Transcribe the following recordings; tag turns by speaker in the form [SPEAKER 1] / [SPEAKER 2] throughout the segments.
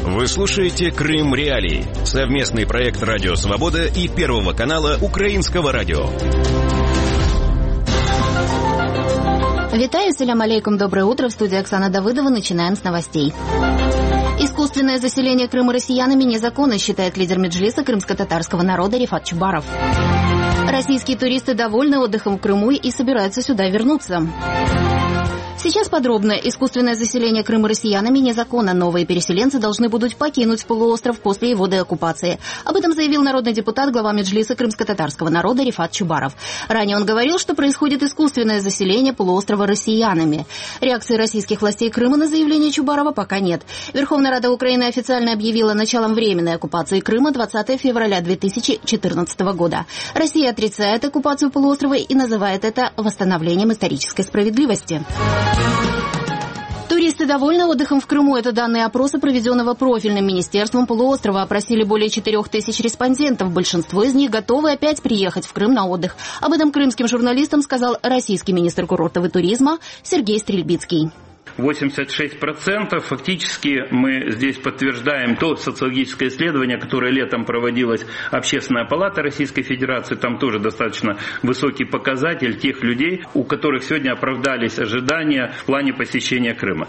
[SPEAKER 1] Вы слушаете «Крым Реалии» — совместный проект «Радио Свобода» и Первого канала Украинского радио.
[SPEAKER 2] Витаю, салям алейкум, доброе утро. В студии Оксана Давыдова. Начинаем с новостей. Искусственное заселение Крыма россиянами незаконно, считает лидер Меджлиса крымско-татарского народа Рифат Чубаров. Российские туристы довольны отдыхом в Крыму и собираются сюда вернуться. Сейчас подробно. Искусственное заселение Крыма россиянами незаконно. Новые переселенцы должны будут покинуть полуостров после его деоккупации. Об этом заявил народный депутат, глава Меджлиса крымско-татарского народа Рифат Чубаров. Ранее он говорил, что происходит искусственное заселение полуострова россиянами. Реакции российских властей Крыма на заявление Чубарова пока нет. Верховная Рада Украины официально объявила началом временной оккупации Крыма 20 февраля 2014 года. Россия отрицает оккупацию полуострова и называет это восстановлением исторической справедливости. Туристы довольны отдыхом в Крыму. Это данные опроса, проведенного профильным министерством полуострова. Опросили более 4000 респондентов. Большинство из них готовы опять приехать в Крым на отдых. Об этом крымским журналистам сказал российский министр курортов и туризма Сергей Стрельбицкий.
[SPEAKER 3] 86%. Фактически мы здесь подтверждаем то социологическое исследование, которое летом проводилась Общественная палата Российской Федерации. Там тоже достаточно высокий показатель тех людей, у которых сегодня оправдались ожидания в плане посещения Крыма.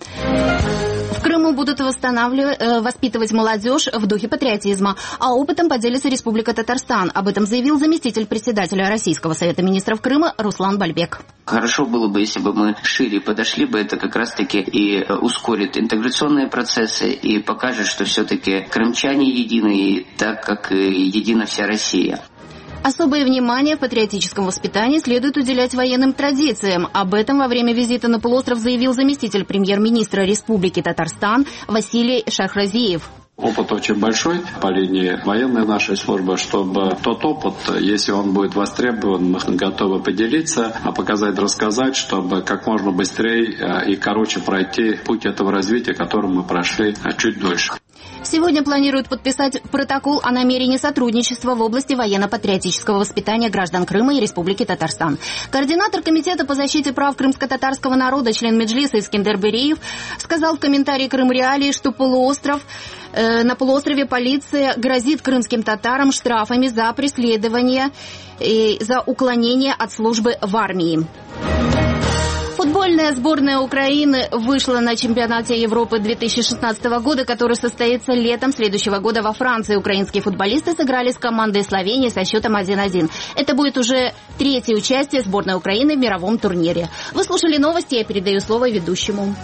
[SPEAKER 2] В Крыму будут воспитывать молодежь в духе патриотизма, а опытом поделится Республика Татарстан. Об этом заявил заместитель председателя Российского совета министров Крыма Руслан Бальбек.
[SPEAKER 4] Хорошо было бы, если бы мы шире подошли бы, это как раз-таки и ускорит интеграционные процессы и покажет, что все-таки крымчане едины, так как едина вся Россия.
[SPEAKER 2] Особое внимание в патриотическом воспитании следует уделять военным традициям. Об этом во время визита на полуостров заявил заместитель премьер-министра Республики Татарстан Василий Шахразиев.
[SPEAKER 5] Опыт очень большой по линии военной нашей службы, чтобы тот опыт, если он будет востребован, мы готовы поделиться, показать, рассказать, чтобы как можно быстрее и короче пройти путь этого развития, который мы прошли чуть дольше.
[SPEAKER 2] Сегодня планируют подписать протокол о намерении сотрудничества в области военно-патриотического воспитания граждан Крыма и Республики Татарстан. Координатор Комитета по защите прав крымско-татарского народа, член Меджлиса Искендер Бериев, сказал в комментарии «Крым Реалии», что на полуострове полиция грозит крымским татарам штрафами за преследование и за уклонение от службы в армии. Футбольная сборная Украины вышла на чемпионате Европы 2016 года, который состоится летом следующего года во Франции. Украинские футболисты сыграли с командой Словении со счетом 1-1. Это будет уже третье участие сборной Украины в мировом турнире. Вы слушали новости, я передаю слово ведущему.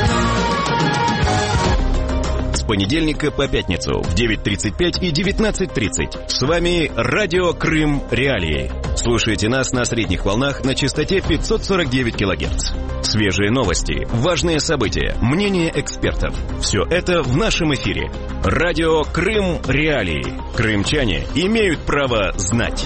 [SPEAKER 1] С понедельника по пятницу в 9:35 и 19:30. С вами радио «Крым Реалии». Слушайте нас на средних волнах на частоте 549 кГц. Свежие новости, важные события, мнения экспертов. Все это в нашем эфире. Радио «Крым Реалии». Крымчане имеют право знать.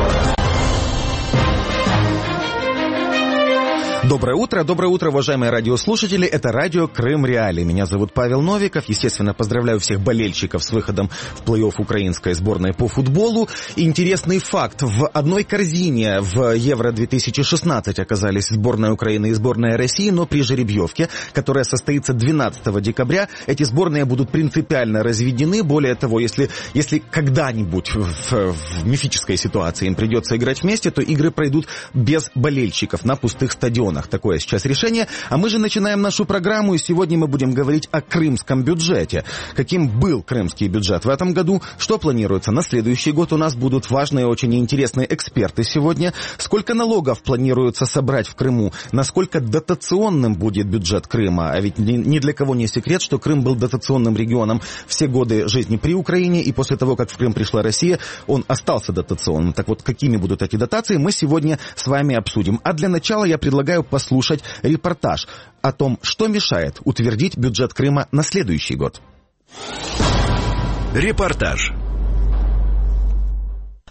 [SPEAKER 6] Доброе утро, уважаемые радиослушатели. Это радио «Крым Реалии». Меня зовут Павел Новиков. Естественно, поздравляю всех болельщиков с выходом в плей-офф украинской сборной по футболу. Интересный факт. В одной корзине в Евро-2016 оказались сборная Украины и сборная России, но при жеребьевке, которая состоится 12 декабря, эти сборные будут принципиально разведены. Более того, если когда-нибудь в мифической ситуации им придется играть вместе, то игры пройдут без болельщиков на пустых стадионах. Такое сейчас решение. А мы же начинаем нашу программу, и сегодня мы будем говорить о крымском бюджете. Каким был крымский бюджет в этом году, что планируется на следующий год. У нас будут важные, очень интересные эксперты сегодня. Сколько налогов планируется собрать в Крыму, насколько дотационным будет бюджет Крыма. А ведь ни для кого не секрет, что Крым был дотационным регионом все годы жизни при Украине, и после того, как в Крым пришла Россия, он остался дотационным. Так вот, какими будут эти дотации, мы сегодня с вами обсудим. А для начала я предлагаю послушать репортаж о том, что мешает утвердить бюджет Крыма на следующий год.
[SPEAKER 1] Репортаж.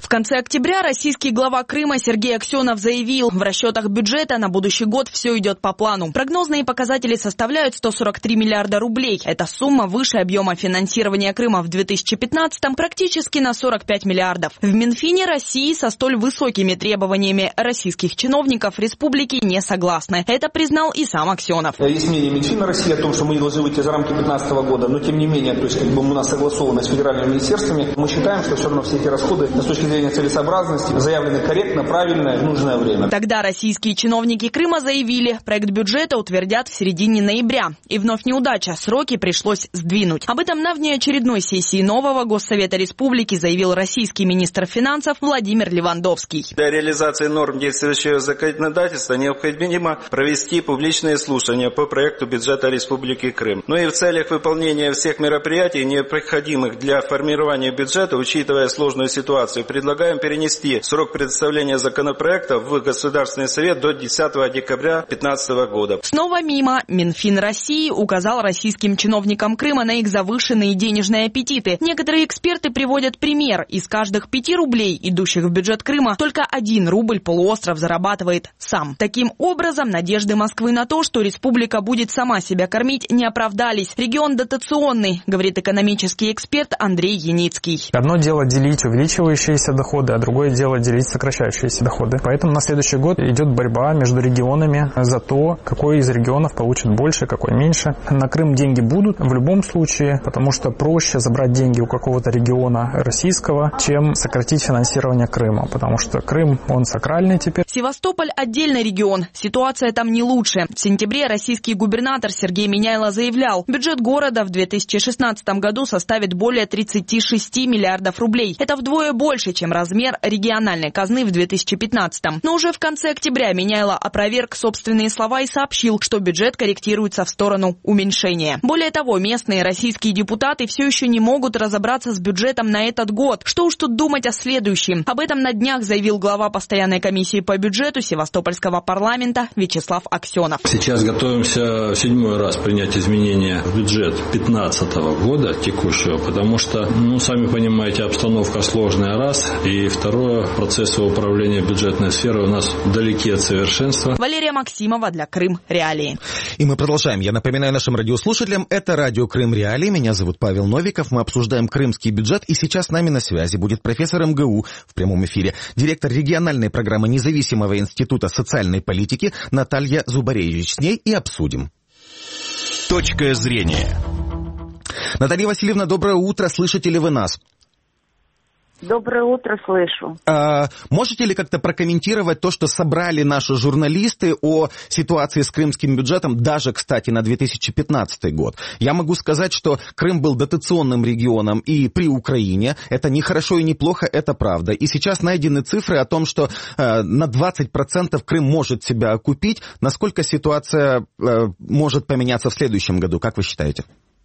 [SPEAKER 7] В конце октября российский глава Крыма Сергей Аксенов заявил, в расчетах бюджета на будущий год все идет по плану. Прогнозные показатели составляют 143 миллиарда рублей. Эта сумма выше объема финансирования Крыма в 2015-м практически на 45 миллиардов. В Минфине России со столь высокими требованиями российских чиновников республики не согласны. Это признал и сам Аксенов.
[SPEAKER 8] Есть мнение Минфина России о том, что мы должны выйти за рамки 2015 года, но тем не менее, то есть у нас согласовано с федеральными министерствами. Мы считаем, что все равно все эти расходы с точки зрения целесообразности заявлены корректно, правильно, в нужное время.
[SPEAKER 7] Тогда российские чиновники Крыма заявили, проект бюджета утвердят в середине ноября. И вновь неудача, сроки пришлось сдвинуть. Об этом на внеочередной сессии нового Госсовета Республики заявил российский министр финансов Владимир Левандовский.
[SPEAKER 9] Для реализации норм действующего законодательства необходимо провести публичные слушания по проекту бюджета Республики Крым. Но и в целях выполнения всех мероприятий, необходимых для формирования бюджета, учитывая сложную ситуацию, предлагаем перенести срок представления законопроекта в Государственный совет до 10 декабря 2015 года.
[SPEAKER 7] Снова мимо. Минфин России указал российским чиновникам Крыма на их завышенные денежные аппетиты. Некоторые эксперты приводят пример. Из каждых 5 рублей, идущих в бюджет Крыма, только 1 рубль полуостров зарабатывает сам. Таким образом, надежды Москвы на то, что республика будет сама себя кормить, не оправдались. Регион дотационный, говорит экономический эксперт Андрей Яницкий.
[SPEAKER 10] Одно дело делить увеличивающиеся доходы, а другое дело делить сокращающиеся доходы. Поэтому на следующий год идет борьба между регионами за то, какой из регионов получит больше, какой меньше. На Крым деньги будут в любом случае, потому что проще забрать деньги у какого-то региона российского, чем сократить финансирование Крыма, потому что Крым, он сакральный теперь.
[SPEAKER 7] Севастополь – отдельный регион. Ситуация там не лучше. В сентябре российский губернатор Сергей Миняйло заявлял, бюджет города в 2016 году составит более 36 миллиардов рублей. Это вдвое больше, чем размер региональной казны в 2015. Но уже в конце октября Миняйло опроверг собственные слова и сообщил, что бюджет корректируется в сторону уменьшения. Более того, местные российские депутаты все еще не могут разобраться с бюджетом на этот год. Что уж тут думать о следующем. Об этом на днях заявил глава постоянной комиссии по бюджету Севастопольского парламента Вячеслав Аксенов.
[SPEAKER 11] Сейчас готовимся в 7-й раз принять изменения в бюджет 2015 года текущего, потому что, сами понимаете, обстановка сложная, раз, и второе, процессы управления бюджетной сферой у нас далеки от совершенства.
[SPEAKER 7] Валерия Максимова для Крым Реалии.
[SPEAKER 6] И мы продолжаем. Я напоминаю нашим радиослушателям, это радио Крым Реалии. Меня зовут Павел Новиков. Мы обсуждаем крымский бюджет. И сейчас с нами на связи будет профессор МГУ в прямом эфире, директор региональной программы Независимого института социальной политики Наталья Зубаревич. С ней и обсудим.
[SPEAKER 1] Точка зрения.
[SPEAKER 6] Наталья Васильевна, доброе утро. Слышите ли вы нас?
[SPEAKER 12] Доброе утро, слышу.
[SPEAKER 6] Можете ли как-то прокомментировать то, что собрали наши журналисты о ситуации с крымским бюджетом, даже, кстати, на 2015 год? Я могу сказать, что Крым был дотационным регионом и при Украине. Это не хорошо и не плохо, это правда. И сейчас найдены цифры о том, что на 20% Крым может себя окупить. Насколько ситуация может поменяться в следующем году? Как вы считаете?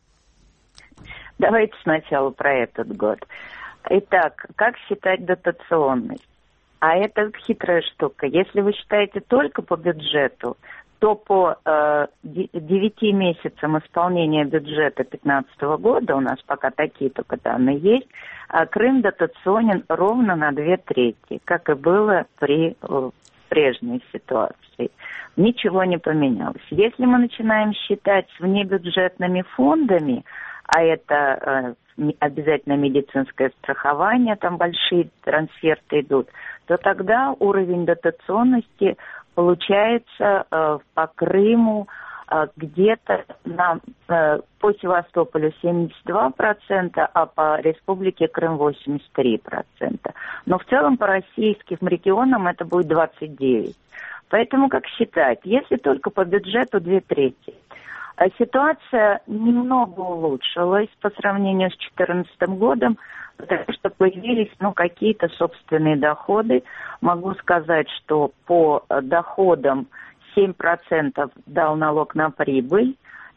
[SPEAKER 12] Давайте сначала про этот год. Итак, как считать дотационность? А это хитрая штука. Если вы считаете только по бюджету, то по 9 месяцам исполнения бюджета 2015 года, у нас пока такие только данные есть, Крым дотационен ровно на 2/3, как и было при прежней ситуации. Ничего не поменялось. Если мы начинаем считать с внебюджетными фондами, а это обязательно медицинское страхование, там большие трансферты идут, то тогда уровень дотационности получается по Крыму где-то по Севастополю 72%, а по Республике Крым 83%. Но в целом по российским регионам это будет 29%. Поэтому как считать? Если только по бюджету 2/3. Ситуация немного улучшилась по сравнению с 2014 годом, потому что появились какие-то собственные доходы. Могу сказать, что по доходам 7% дал налог на прибыль,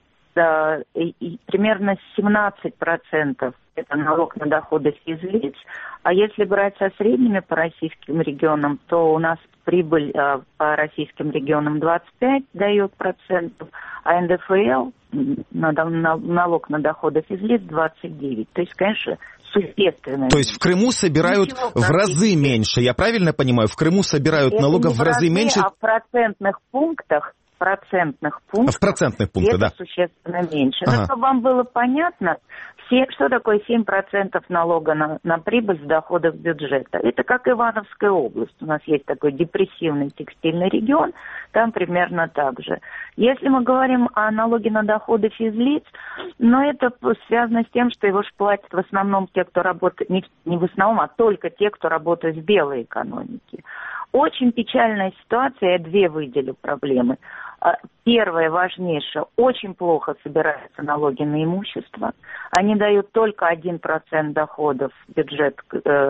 [SPEAKER 12] и примерно 17% это налог на доходы физлиц. А если брать со средними по российским регионам, то у нас прибыль по российским регионам 25 дает процентов, а НДФЛ, налог на доходы физлиц, 29. То есть, конечно, существенно.
[SPEAKER 6] То есть в Крыму собирают в разы меньше, я правильно понимаю? В Крыму собирают налогов в разы меньше?
[SPEAKER 12] А в процентных пунктах,
[SPEAKER 6] в процентных пунктах, да.
[SPEAKER 12] Существенно меньше. Но чтобы вам было понятно, что такое 7% налога на прибыль с доходов бюджета? Это как Ивановская область. У нас есть такой депрессивный текстильный регион, там примерно так же. Если мы говорим о налоге на доходы физлиц, но это связано с тем, что его же платят в основном те, кто работает, не в основном, а только те, кто работает в белой экономике. Очень печальная ситуация, я две выделю проблемы. Первое, важнейшее, очень плохо собираются налоги на имущество. Они дают только 1% доходов в бюджеты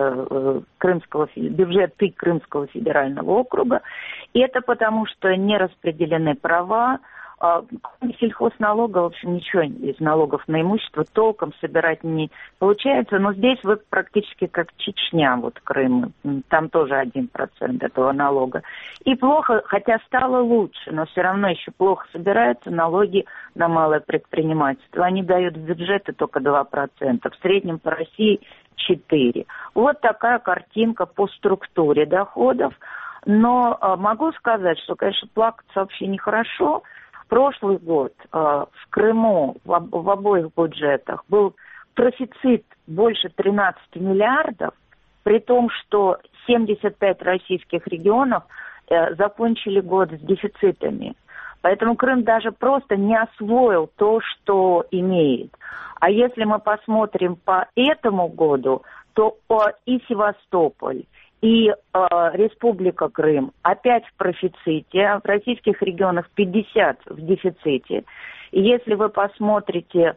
[SPEAKER 12] Крымского федерального округа. И это потому, что не распределены права. Кроме сельхозналога, в общем, ничего из налогов на имущество толком собирать не получается. Но здесь вы практически как Чечня, вот Крым. Там тоже 1% этого налога. И плохо, хотя стало лучше, но все равно еще плохо собираются налоги на малое предпринимательство. Они дают в бюджеты только 2%. В среднем по России 4%. Вот такая картинка по структуре доходов. Но могу сказать, что, конечно, плакаться вообще нехорошо. Прошлый год в Крыму в обоих бюджетах был профицит больше 13 миллиардов, при том, что 75 российских регионов закончили год с дефицитами. Поэтому Крым даже просто не освоил то, что имеет. А если мы посмотрим по этому году, то и Севастополь, и Республика Крым опять в профиците, а в российских регионах 50 в дефиците. И если вы посмотрите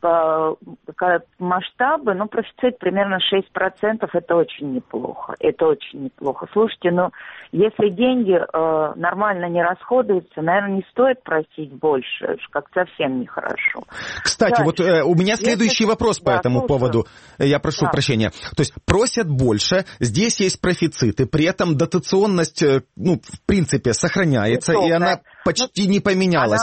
[SPEAKER 12] масштабы, профицит примерно 6%, это очень неплохо. Это очень неплохо. Слушайте, если деньги нормально не расходуются, наверное, не стоит просить больше, это как-то совсем нехорошо.
[SPEAKER 6] Кстати, вот у меня следующий вопрос по этому поводу. Я прошу прощения. То есть просят больше, здесь есть профициты, при этом дотационность, в принципе, сохраняется, и она почти не поменялась.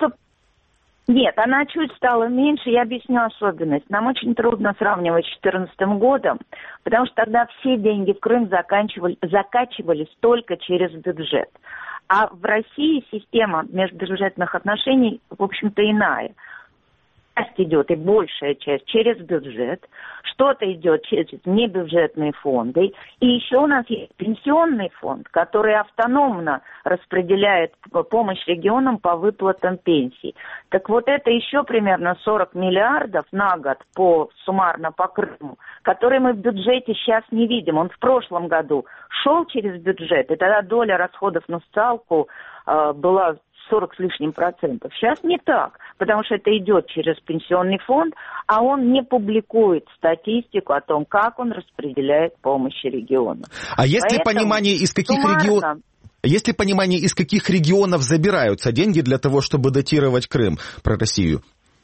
[SPEAKER 12] Нет, она чуть стала меньше, я объясню особенность. Нам очень трудно сравнивать с 2014 годом, потому что тогда все деньги в Крым закачивались только через бюджет. А в России система межбюджетных отношений, в общем-то, иная. Часть идет, и большая часть, через бюджет, что-то идет через небюджетные фонды. И еще у нас есть пенсионный фонд, который автономно распределяет помощь регионам по выплатам пенсий. Так вот это еще примерно 40 миллиардов на год суммарно по Крыму, которые мы в бюджете сейчас не видим. Он в прошлом году шел через бюджет, и тогда доля расходов на социалку была 40 с лишним процентов. Сейчас не так, потому что это идет через пенсионный фонд, а он не публикует статистику о том, как он распределяет помощь регионам.
[SPEAKER 6] А есть ли понимание, из каких регионов... Есть ли понимание, из каких регионов забираются деньги для того, чтобы датировать Крым, про Россию?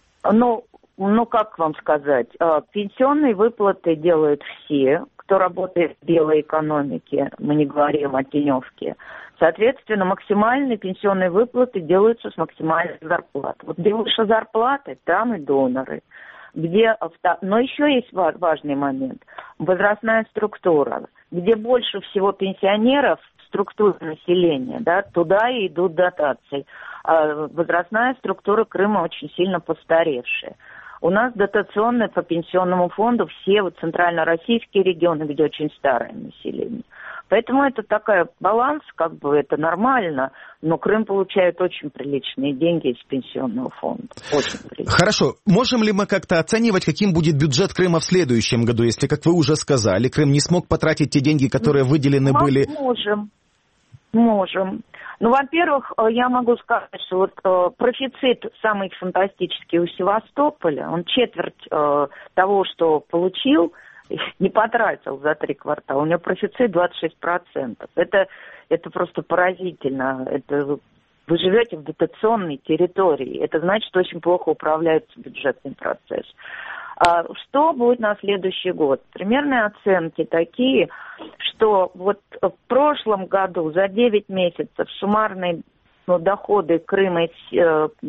[SPEAKER 12] Как вам сказать, пенсионные выплаты делают все, кто работает в белой экономике, мы не говорим о теневке. Соответственно, максимальные пенсионные выплаты делаются с максимальной зарплаты. Вот где выше зарплаты, там и доноры. Но еще есть важный момент. Возрастная структура. Где больше всего пенсионеров, структура населения, туда и идут дотации. А возрастная структура Крыма очень сильно постаревшая. У нас дотационные по пенсионному фонду все центрально-российские регионы, где очень старое население. Поэтому это такой баланс, это нормально, но Крым получает очень приличные деньги из пенсионного фонда. Очень приличные.
[SPEAKER 6] Хорошо. Можем ли мы как-то оценивать, каким будет бюджет Крыма в следующем году, если, как вы уже сказали, Крым не смог потратить те деньги, которые выделены были?
[SPEAKER 12] Можем. Во-первых, я могу сказать, что профицит самый фантастический у Севастополя. Он четверть того, что получил, не потратил за 3 квартала. У него профицит 26%. Это просто поразительно. Вы живете в дотационной территории. Это значит, что очень плохо управляется бюджетный процесс. Что будет на следующий год? Примерные оценки такие, что в прошлом году за 9 месяцев суммарные доходы Крыма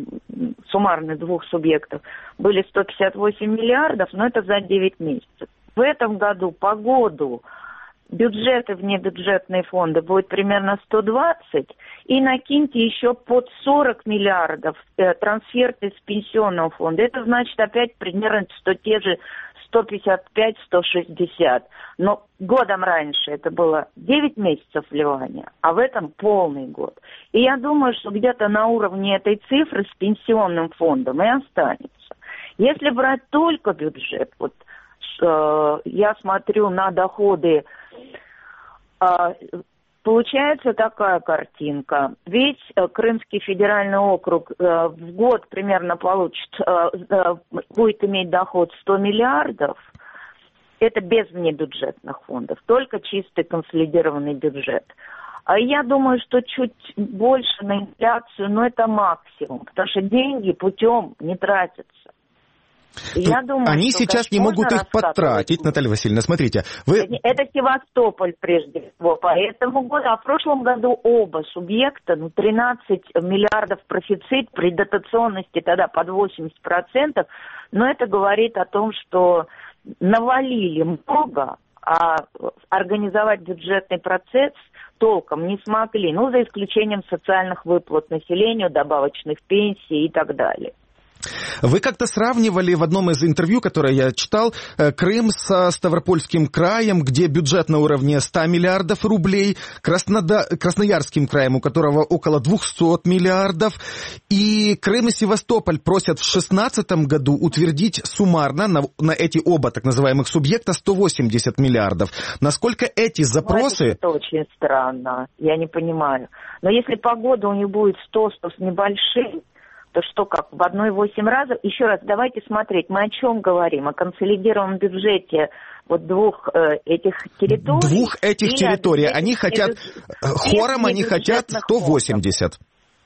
[SPEAKER 12] суммарные двух субъектов были 158 миллиардов, но это за 9 месяцев. В этом году по году бюджеты, внебюджетные фонды будет примерно 120, и накиньте еще под 40 миллиардов трансферты с пенсионного фонда. Это значит опять примерно те же 155-160. Но годом раньше это было 9 месяцев вливания, а в этом полный год. И я думаю, что где-то на уровне этой цифры с пенсионным фондом и останется. Если брать только бюджет, вот я смотрю на доходы, получается такая картинка. Весь Крымский федеральный округ в год примерно будет иметь доход 100 миллиардов. Это без внебюджетных фондов, только чистый консолидированный бюджет. А я думаю, что чуть больше на инфляцию, но это максимум, потому что деньги путем не тратятся. Я думаю,
[SPEAKER 6] они сейчас не могут их потратить, Наталья Васильевна, смотрите.
[SPEAKER 12] Это Севастополь прежде всего по этому году, а в прошлом году оба субъекта, 13 миллиардов профицит при дотационности тогда под 80%, но это говорит о том, что навалили много, а организовать бюджетный процесс толком не смогли, за исключением социальных выплат населению, добавочных пенсий и так далее.
[SPEAKER 6] Вы как-то сравнивали в одном из интервью, которое я читал, Крым со Ставропольским краем, где бюджет на уровне 100 миллиардов рублей, Красноярским краем, у которого около 200 миллиардов, и Крым и Севастополь просят в 2016 году утвердить суммарно на эти оба так называемых субъекта 180 миллиардов. Насколько эти запросы...
[SPEAKER 12] Это очень странно, я не понимаю. Но если погода у них будет 100 с небольшим, то что, как в 1,8 раза? Еще раз, давайте смотреть, мы о чем говорим? О консолидированном бюджете двух этих территорий?
[SPEAKER 6] Двух этих территорий. Они хотят, хором они хотят 180.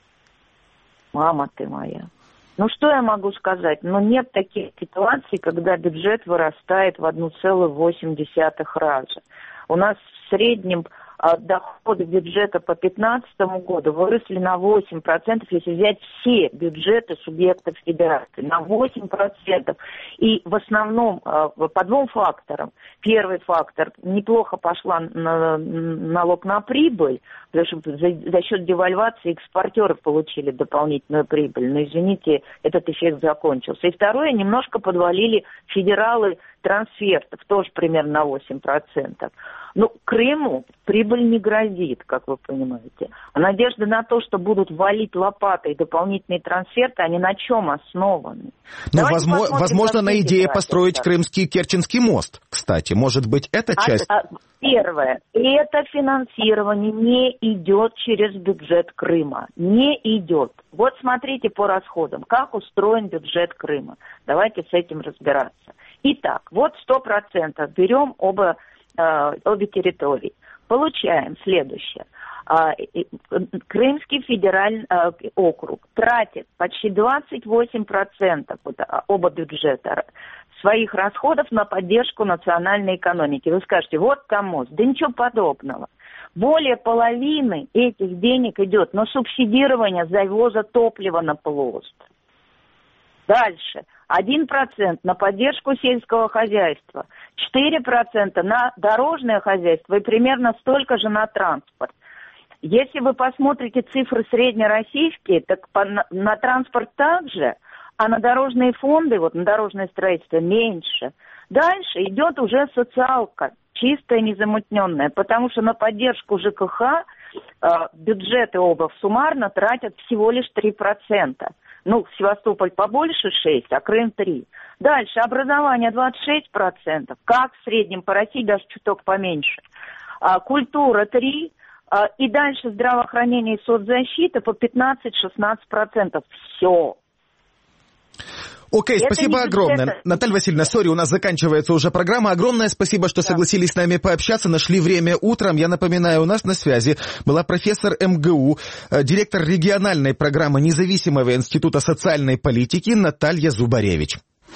[SPEAKER 12] Мама ты моя. Что я могу сказать? Нет таких ситуаций, когда бюджет вырастает в 1,8 раза. У нас в среднем доходы бюджета по 2015 году выросли на 8%, если взять все бюджеты субъектов федерации, на 8%. И в основном по двум факторам. Первый фактор, неплохо пошла налог на прибыль, потому что за счет девальвации экспортеры получили дополнительную прибыль. Но, извините, этот эффект закончился. И второе, немножко подвалили федералы трансфертов, тоже примерно на 8%. Крыму прибыль не грозит, как вы понимаете. А надежда на то, что будут валить лопатой дополнительные трансферты, они на чем основаны?
[SPEAKER 6] Возможно, на идее построить Крымский Керченский мост, кстати. Может быть, это часть...
[SPEAKER 12] Первое. Это финансирование не идет через бюджет Крыма. Не идет. Вот смотрите по расходам, как устроен бюджет Крыма. Давайте с этим разбираться. Итак, 100% берем обе территории. Получаем следующее. Крымский федеральный округ тратит почти 28% оба бюджета своих расходов на поддержку национальной экономики. Вы скажете, там мост. Да ничего подобного. Более половины этих денег идет на субсидирование завоза топлива на полуостров. Дальше. 1% на поддержку сельского хозяйства, 4% на дорожное хозяйство и примерно столько же на транспорт. Если вы посмотрите цифры среднероссийские, так на транспорт также, а на дорожные фонды, на дорожное строительство меньше. Дальше идет уже социалка, чистая, незамутненная, потому что на поддержку ЖКХ бюджеты оба суммарно тратят всего лишь 3%. Севастополь побольше 6%, а Крым 3%. Дальше образование 26%, как в среднем по России, даже чуток поменьше. Культура 3%, и дальше здравоохранение и соцзащита по 15-16%. Все.
[SPEAKER 6] Окей, спасибо огромное. Наталья Васильевна, у нас заканчивается уже программа. Огромное спасибо, что согласились с нами пообщаться, нашли время утром. Я напоминаю, у нас на связи была профессор МГУ, директор региональной программы Независимого института социальной политики Наталья Зубаревич.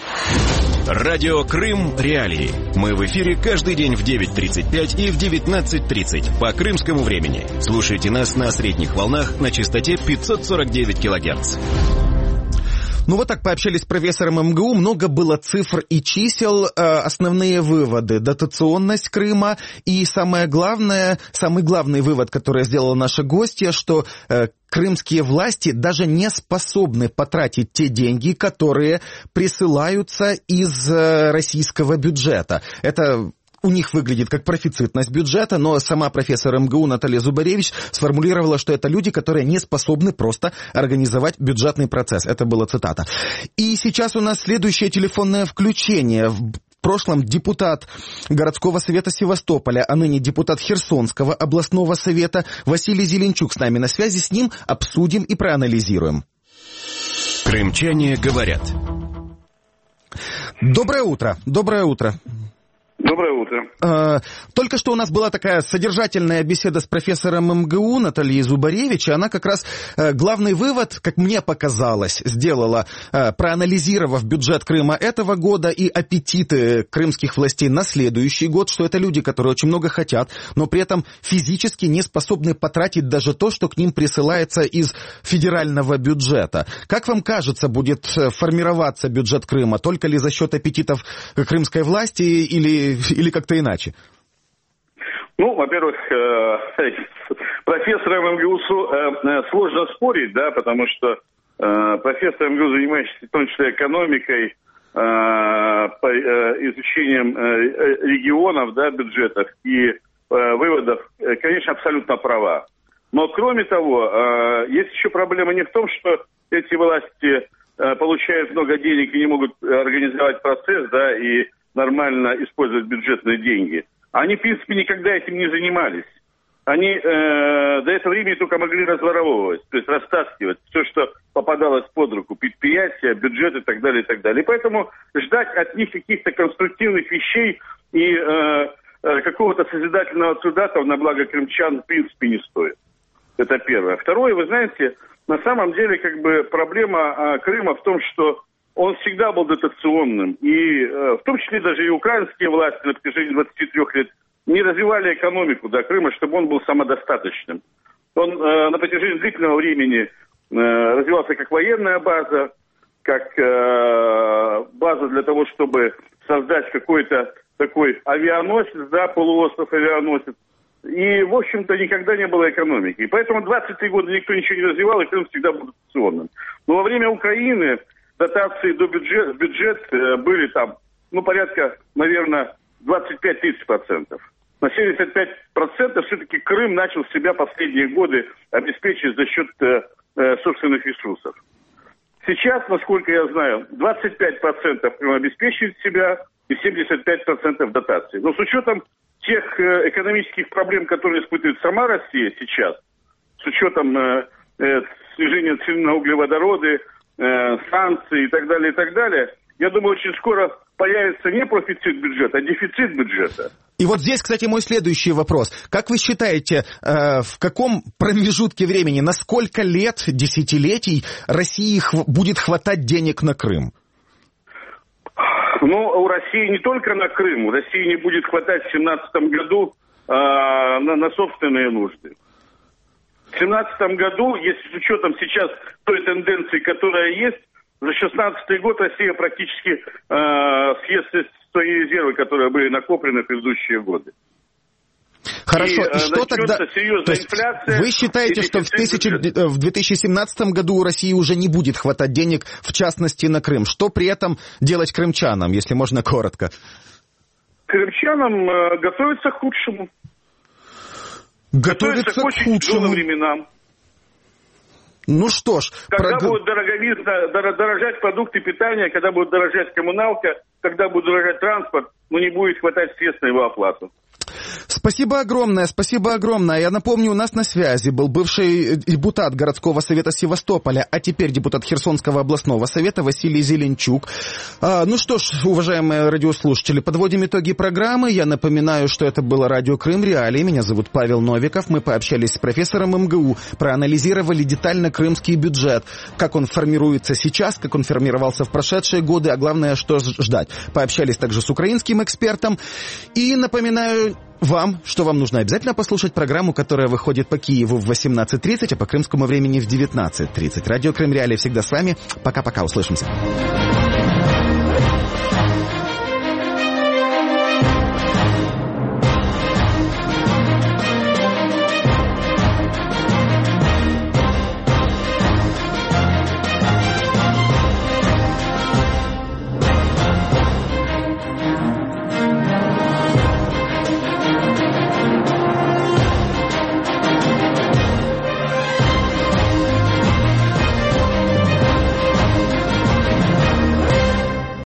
[SPEAKER 1] Радио Крым Реалии. Мы в эфире каждый день в 9:35 и в 19:30 по крымскому времени. Слушайте нас на средних волнах на частоте 549 килогерц.
[SPEAKER 6] Ну вот так пообщались с профессором МГУ, много было цифр и чисел, основные выводы, дотационность Крыма и самый главный вывод, который сделала наша гостья, что крымские власти даже не способны потратить те деньги, которые присылаются из российского бюджета. Это у них выглядит как профицитность бюджета, но сама профессор МГУ Наталья Зубаревич сформулировала, что это люди, которые не способны просто организовать бюджетный процесс. Это была цитата. И сейчас у нас следующее телефонное включение. В прошлом депутат городского совета Севастополя, а ныне депутат Херсонского областного совета Василий Зеленчук с нами на связи. С ним обсудим и проанализируем.
[SPEAKER 1] Крымчане говорят.
[SPEAKER 6] Доброе утро. Доброе утро.
[SPEAKER 13] Доброе утро.
[SPEAKER 6] Только что у нас была такая содержательная беседа с профессором МГУ Натальей Зубаревич, и она как раз главный вывод, как мне показалось, сделала, проанализировав бюджет Крыма этого года и аппетиты крымских властей на следующий год, что это люди, которые очень много хотят, но при этом физически не способны потратить даже то, что к ним присылается из федерального бюджета. Как вам кажется, будет формироваться бюджет Крыма? Только ли за счет аппетитов крымской власти или как-то иначе?
[SPEAKER 13] Ну, во-первых, профессором МГУ сложно спорить, да, потому что профессор МГУ, занимающийся в том числе экономикой, изучением регионов, да, бюджетов и выводов, конечно, абсолютно права. Но, кроме того, есть еще проблема не в том, что эти власти получают много денег и не могут организовать процесс, да, и нормально использовать бюджетные деньги. Они, в принципе, никогда этим не занимались. Они до этого времени только могли разворовывать, то есть растаскивать все, что попадалось под руку, предприятия, бюджет и так далее, и так далее. И поэтому ждать от них каких-то конструктивных вещей и какого-то созидательного труда там на благо крымчан в принципе не стоит. Это первое. Второе, вы знаете, на самом деле как бы проблема Крыма в том, что он всегда был дотационным, и в том числе даже и украинские власти на протяжении 23 лет не развивали экономику, да, Крыма, чтобы он был самодостаточным. Он на протяжении длительного времени развивался как военная база, как база для того, чтобы создать какой-то такой авианосец, да, полуостров авианосец. И, в общем-то, никогда не было экономики. И поэтому 23 года никто ничего не развивал, и Крым всегда был дотационным. Но во время Украины дотации до бюджет были там, ну, порядка, наверное, 25-30%. На 75% все-таки Крым начал себя последние годы обеспечивать за счет собственных ресурсов. Сейчас, насколько я знаю, 25% Крым обеспечивает себя и 75% дотаций. Но с учетом тех экономических проблем, которые испытывает сама Россия сейчас, с учетом снижения цен на углеводороды, санкции и так далее, я думаю, очень скоро появится не профицит бюджета, а дефицит бюджета.
[SPEAKER 6] И вот здесь, кстати, мой следующий вопрос. Как вы считаете, в каком промежутке времени, на сколько лет, десятилетий России будет хватать денег на Крым?
[SPEAKER 13] Ну, у России не только на Крым, у России не будет хватать в 2017 году на собственные нужды. В 2017 году, если с учетом сейчас той тенденции, которая есть, за 2016 год Россия практически съест свои резервы, которые были накоплены в предыдущие годы.
[SPEAKER 6] Хорошо, и что тогда? То есть вы считаете, что в 2017 году у России уже не будет хватать денег, в частности, на Крым? Что при этом делать крымчанам, если можно коротко?
[SPEAKER 13] Крымчанам готовиться к худшему.
[SPEAKER 6] Готовиться к очень
[SPEAKER 13] тяжелым временам.
[SPEAKER 6] Ну что ж...
[SPEAKER 13] Когда будут дорожать продукты питания, когда будет дорожать коммуналка, когда будет дорожать транспорт, не будет хватать средств на его оплату.
[SPEAKER 6] Спасибо огромное, спасибо огромное. Я напомню, у нас на связи был бывший депутат городского совета Севастополя, а теперь депутат Херсонского областного совета Василий Зеленчук. Ну что ж, уважаемые радиослушатели, подводим итоги программы. Я напоминаю, что это было радио Крым Реалии. Меня зовут Павел Новиков. Мы пообщались с профессором МГУ, проанализировали детально крымский бюджет, как он формируется сейчас, как он формировался в прошедшие годы, а главное, что ждать. Пообщались также с украинским экспертом. И напоминаю, Вам, что вам нужно? Обязательно послушать программу, которая выходит по Киеву в 18:30, а по крымскому времени в 19:30. Радио Крым Реалии всегда с вами. Пока-пока, услышимся.